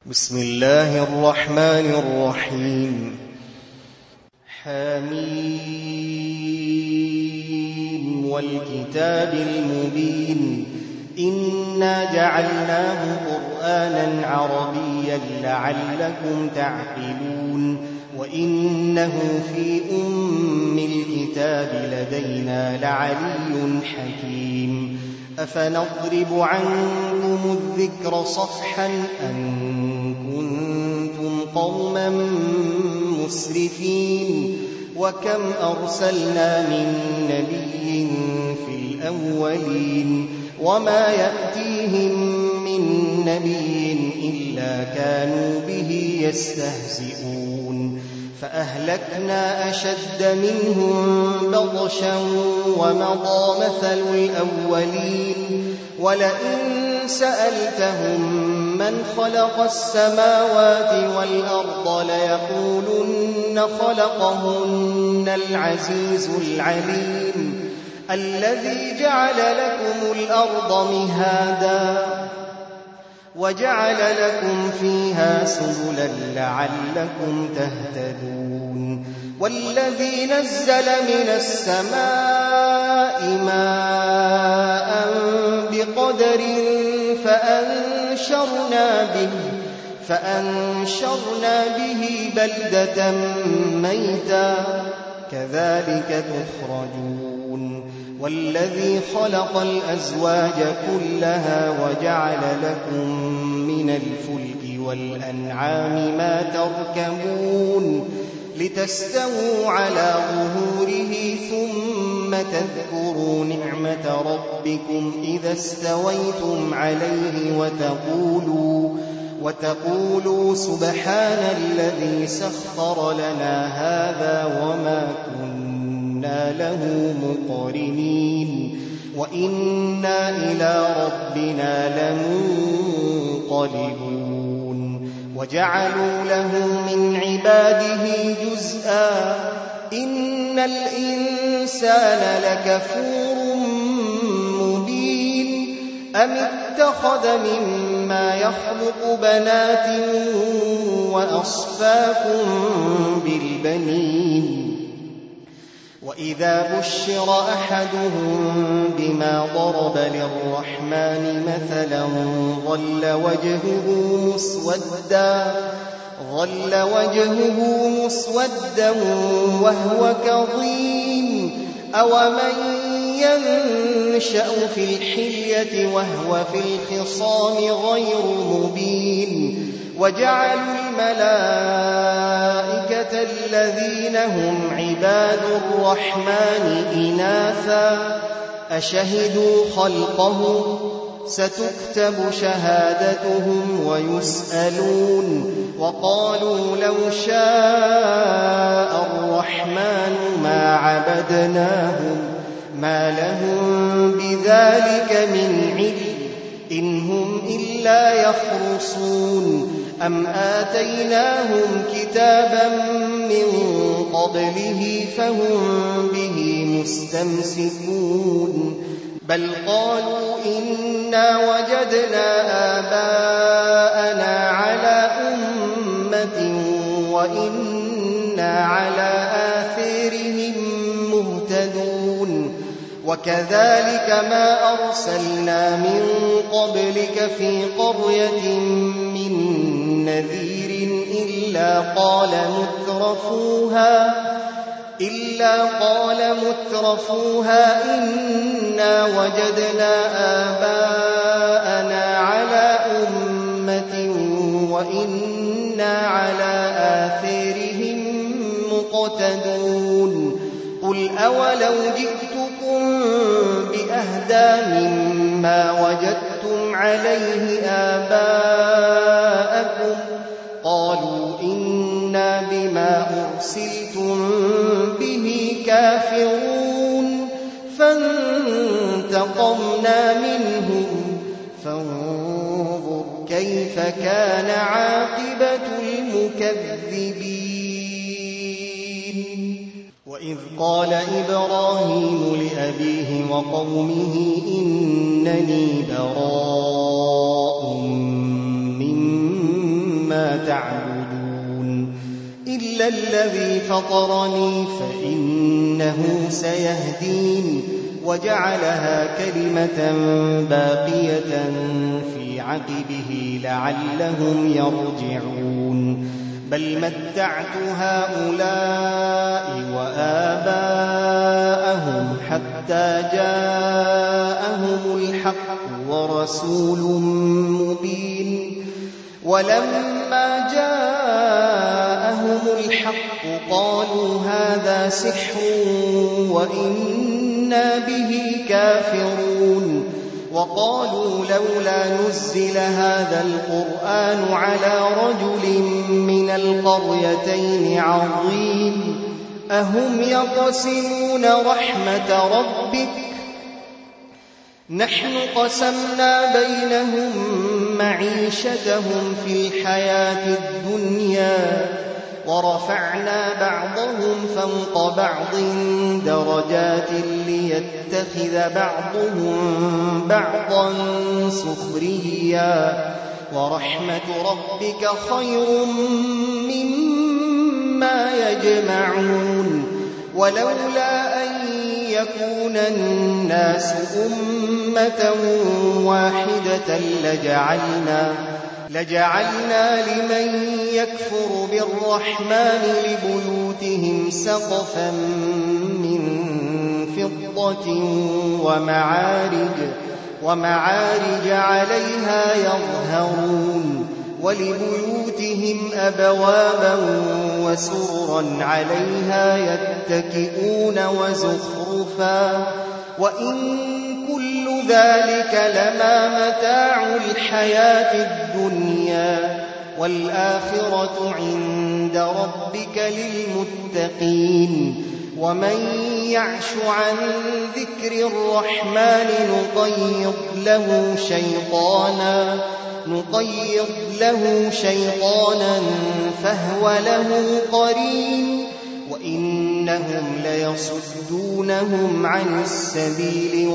بسم الله الرحمن الرحيم. حميم والكتاب المبين إنا جعلناه قرآنا عربيا لعلكم تعقلون وإنه في أم الكتاب لدينا لعلي حكيم أفنضرب عنكم الذكر صفحا أن كنتم قوما مسرفين وكم أرسلنا من نبي في الأولين وما يأتيهم من نبي إلا كانوا به يستهزئون فأهلكنا أشد منهم بطشا ومضى مثل الأولين ولئن سألتهم من خلق السماوات والأرض ليقولن خلقهن العزيز العليم الذي جعل لكم الأرض مهادا وجعل لكم فيها سبلا لعلكم تهتدون والذي نزل من السماء ماء بقدر فأنشرنا به بلدة ميتا كذلك تخرجون والذي خلق الأزواج كلها وجعل لكم من الفلك والأنعام ما تركبون لتستووا على ظهوره ثم تذكروا نعمة ربكم إذا استويتم عليه وتقولوا سبحان الذي سخر لنا هذا وما كنا له مقرنين وإنا إلى ربنا لمنقلبون وجعلوا له من عباده جزءا إن الإنسان لكفور مبين أم اتخذ مما يخلق بنات وأصفاكم بالبنين وإذا بشر أحدهم بما ضرب للرحمن مثلا ظل وجهه مسودا وهو كظيم أومن ينشأ في الحلية وهو في الخصام غير مبين وجعلوا الملائكة الذين هم عباد الرحمن إناثا أشهدوا خلقهم ستكتب شهادتهم ويسألون وقالوا لو شاء الرحمن ما عبدناهم ما لهم بذلك من علم إن هم إلا يخرصون أم آتيناهم كتابا من قبله فهم به مستمسكون بل قالوا إنا وجدنا آباءنا على أمة وإنا على آثارهم مهتدون وكذلك ما أرسلنا من قبلك في قرية من نذير إلا قال مترفوها إنا وجدنا آباءنا على أمة وإنا على آثارهم مقتدون قل أولو جئتكم بأهدى مما وجدتم عليه آباءكم قالوا إنا بما أرسلتم به كافرون فانتقمنا منهم فانظر كيف كان عاقبة المكذبين وإذ قال إبراهيم لأبيه وقومه إنني براء ما تعبدون إلا الذي فطرني فإنه سيهدين وجعلها كلمة باقية في عقبه لعلهم يرجعون بل متعت هؤلاء وآباءهم حتى جاءهم الحق ورسول مبين ولما جاءهم الحق قالوا هذا سحر وإنا به كافرون وقالوا لولا نزل هذا القرآن على رجل من القريتين عظيم أهم يقسمون رحمة ربك نحن قسمنا بينهم معيشتهم في الحياة الدنيا ورفعنا بعضهم فوق بعض درجات ليتخذ بعضهم بعضا سخريا ورحمة ربك خير مما يجمعون ولولا أن يكون الناس أمة واحدة لجعلنا لمن يكفر بالرحمن لبيوتهم سقفا من فضة ومعارج عليها يظهرون ولبيوتهم أبوابا وسررا عليها يتكئون وزخرفا وإن كل ذلك لما متاع الحياة الدنيا والآخرة عند ربك للمتقين ومن يعش عن ذكر الرحمن نقيض له شيطانا فهو له قرين وإنهم ليصدونهم عن السبيل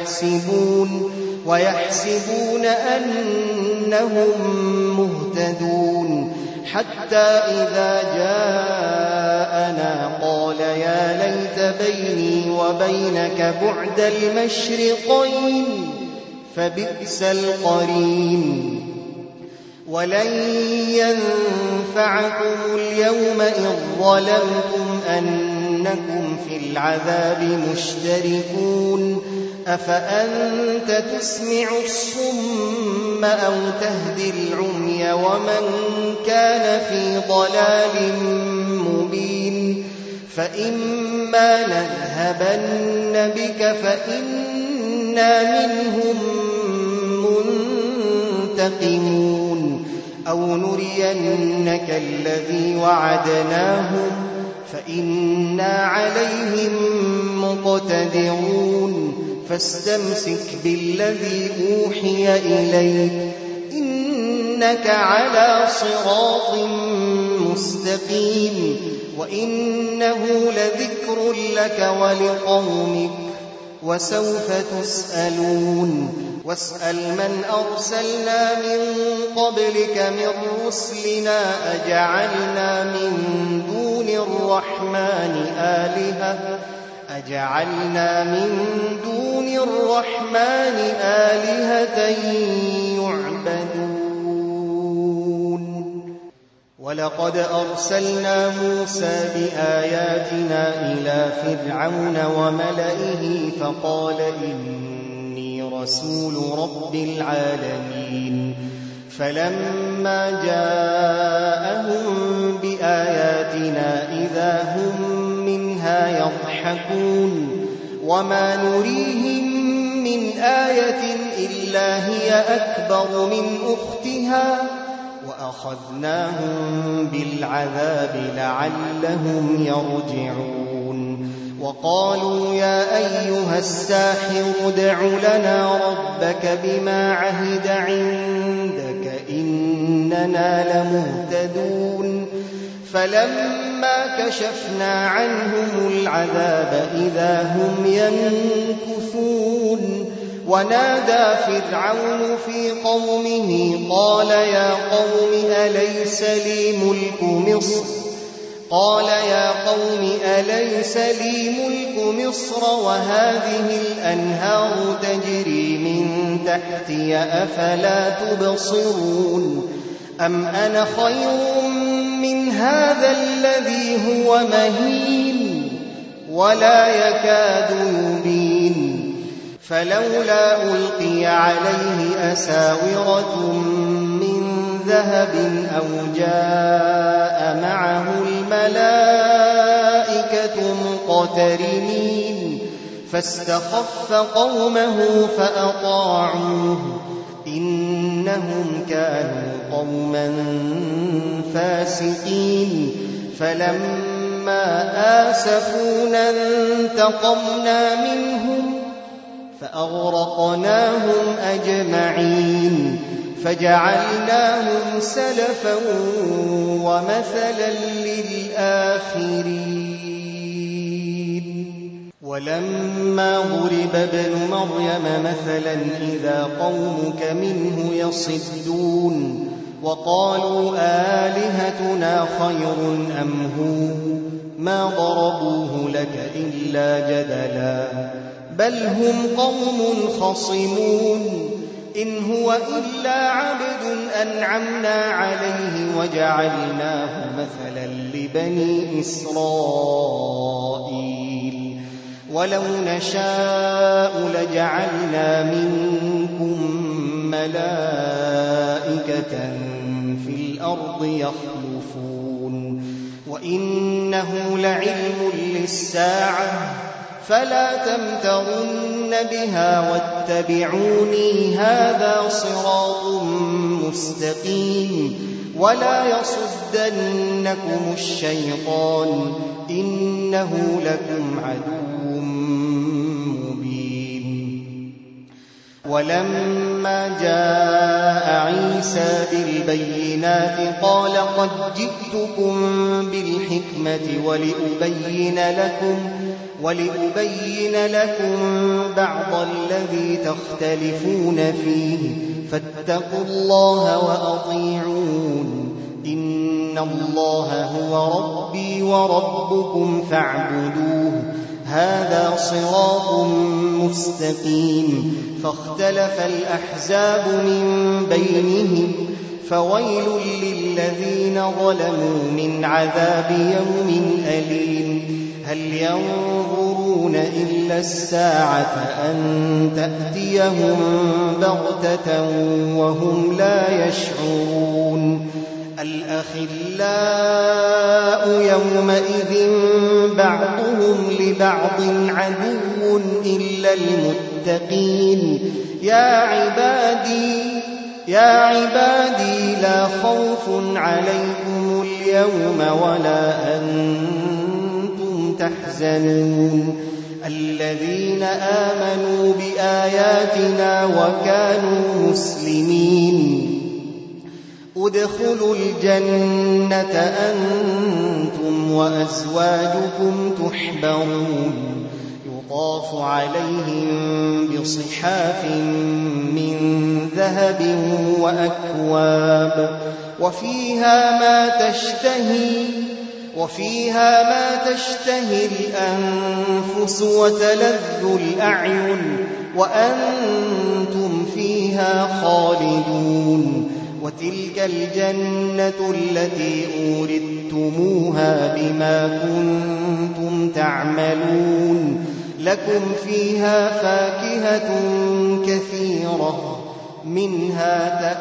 ويحسبون أنهم مهتدون حتى إذا جاءنا قال يا ليت بيني وبينك بعد المشرقين فبئس القرين ولن ينفعكم اليوم إذ ظلمتم أنكم في العذاب مشتركون أفأنت تسمع الصم أو تهدي العمي ومن كان في ضلال مبين فإما نذهبن بك فإنا منهم منتقمون أو نرينك الذي وعدناهم فإنا عليهم مقتدرون فاستمسك بالذي أوحي إليك إنك على صراط مستقيم وإنه لذكر لك ولقومك وسوف تسألون واسأل من أرسلنا من قبلك من رسلنا أجعلنا من دون الرحمن آلهة يعبدون ولقد أرسلنا موسى بآياتنا إلى فرعون وملئه فقال إني رسول رب العالمين فلما جاءهم بآياتنا إذا هم منها يضحكون وما نريهم من آية إلا هي أكبر من أختها وأخذناهم بالعذاب لعلهم يرجعون وقالوا يا أيها الساحر ادع لنا ربك بما عهد عندك إننا لمهتدون فلما كشفنا عنهم العذاب إذا هم ينكثون ونادى فرعون في قومه قال يا قوم أليس لي ملك مصر وهذه الأنهار تجري من تحتي أفلا تبصرون أم أنا خير من هذا الذي هو مهين ولا يكاد يبين فلولا ألقي عليه أساورة من ذهب أو جاء معه الملائكة مقترنين فاستخف قومه فأطاعوه إنهم كانوا قوما فاسقين فلما آسفونا انتقمنا منهم فأغرقناهم أجمعين فجعلناهم سلفا ومثلا للآخرين ولما ضرب ابن مريم مثلا إذا قومك منه يصدون وقالوا آلهتنا خير أم هو ما ضربوه لك إلا جدلا بل هم قوم خصمون إن هو إلا عبد أنعمنا عليه وجعلناه مثلا لبني إسرائيل ولو نشاء لجعلنا منكم ملائكة في الأرض يخلفون وإنه لعلم للساعة فلا تمترن بها واتبعوني هذا صراط مستقيم ولا يصدنكم الشيطان إنه لكم عدو مبين ولما جاء عيسى بالبينات قال قد جئتكم بالحكمة ولأبين لكم بعض الذي تختلفون فيه فاتقوا الله وأطيعون إن الله هو ربي وربكم فاعبدوه هذا صراط مستقيم فاختلف الأحزاب من بينهم فويل للذين ظلموا من عذاب يوم أليم هل ينظرون إلا الساعة أن تأتيهم بغتة وهم لا يشعرون الأخلاء يومئذ بعضهم لبعض عدو إلا المتقين يا عبادي لا خوف عليكم اليوم ولا أنتم تحزنون الذين آمنوا بآياتنا وكانوا مسلمين ادخلوا الجنة أنتم وأزواجكم تحبرون يطاف عليهم بصحاف من ذهب وأكواب وفيها ما تشتهي الأنفس وتلذ الأعين وأنتم فيها خالدون وتلك الجنة التي أورثتموها بما كنتم تعملون لكم فيها فاكهة كثيرة منها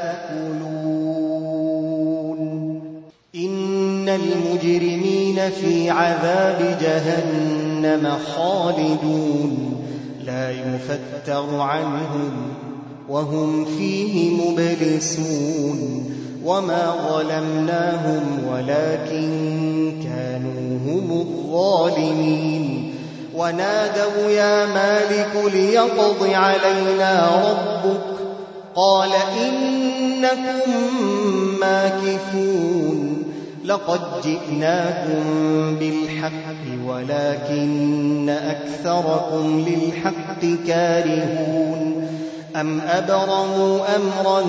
تأكلون إن المجرمين في عذاب جهنم خالدون لا يفتر عنهم وهم فيه مبلسون وما ظلمناهم ولكن كانوا هم الظالمين ونادوا يا مالك ليقض علينا ربك قال إنكم ماكثون لقد جئناكم بالحق ولكن أكثركم للحق كارهون أم أبرموا أمرا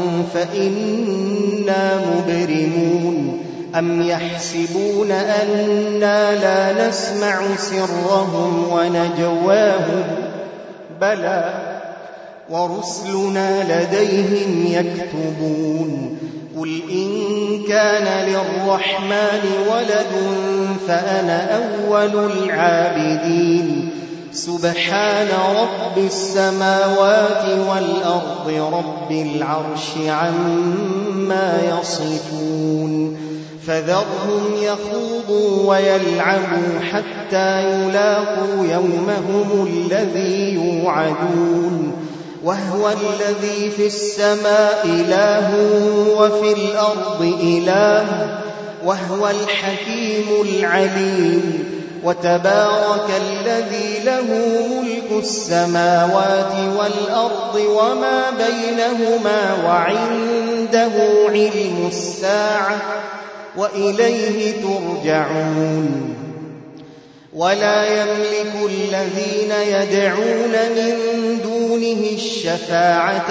فإنا مبرمون أم يحسبون أنا لا نسمع سرهم ونجواهم بلى ورسلنا لديهم يكتبون قل إن كان للرحمن ولد فأنا أول العابدين سبحان رب السماوات والأرض رب العرش عما يصفون فذرهم يخوضوا ويلعبوا حتى يلاقوا يومهم الذي يوعدون وهو الذي في السماء إله وفي الأرض إله وهو الحكيم العليم وتبارك الذي له ملك السماوات والأرض وما بينهما وعنده علم الساعة وإليه ترجعون ولا يملك الذين يدعون من دونه الشفاعة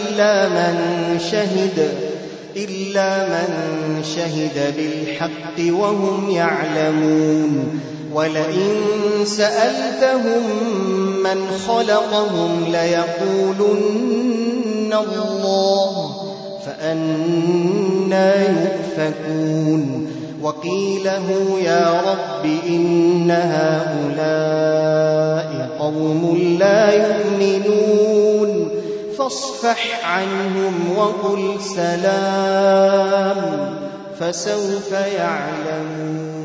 إلا من شهد بالحق وهم يعلمون ولئن سألتهم من خلقهم ليقولن الله فأنى يؤفكون وقيله يا رب إن هؤلاء قوم لا يؤمنون فاصفح عنهم وقل سلام فسوف يعلمون